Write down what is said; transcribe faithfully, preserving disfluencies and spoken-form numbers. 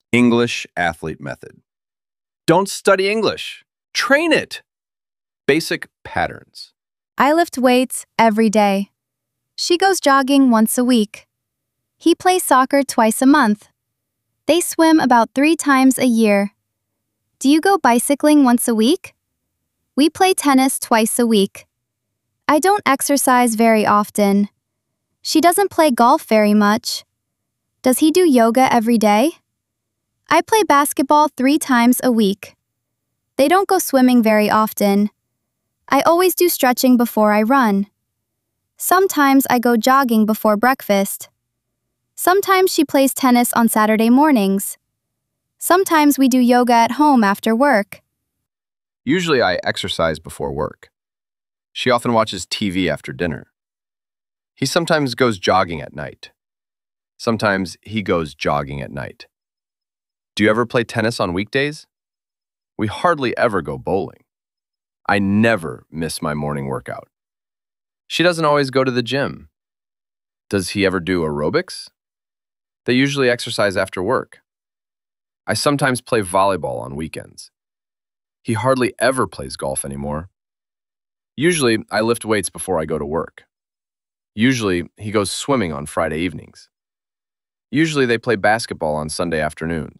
English athlete method. Don't study English. Train it. Basic patterns. I lift weights every day. She goes jogging once a week. He plays soccer twice a month. They swim about three times a year. Do you go bicycling once a week? We play tennis twice a week. I don't exercise very often. She doesn't play golf very much. Does he do yoga every day? I play basketball three times a week. They don't go swimming very often. I always do stretching before I run. Sometimes I go jogging before breakfast. Sometimes she plays tennis on Saturday mornings. Sometimes we do yoga at home after work. Usually I exercise before work. She often watches T V after dinner. He sometimes goes jogging at night. Sometimes he goes jogging at night. Do you ever play tennis on weekdays? We hardly ever go bowling. I never miss my morning workout. She doesn't always go to the gym. Does he ever do aerobics? They usually exercise after work. I sometimes play volleyball on weekends. He hardly ever plays golf anymore. Usually, I lift weights before I go to work. Usually, he goes swimming on Friday evenings. Usually, they play basketball on Sunday afternoons.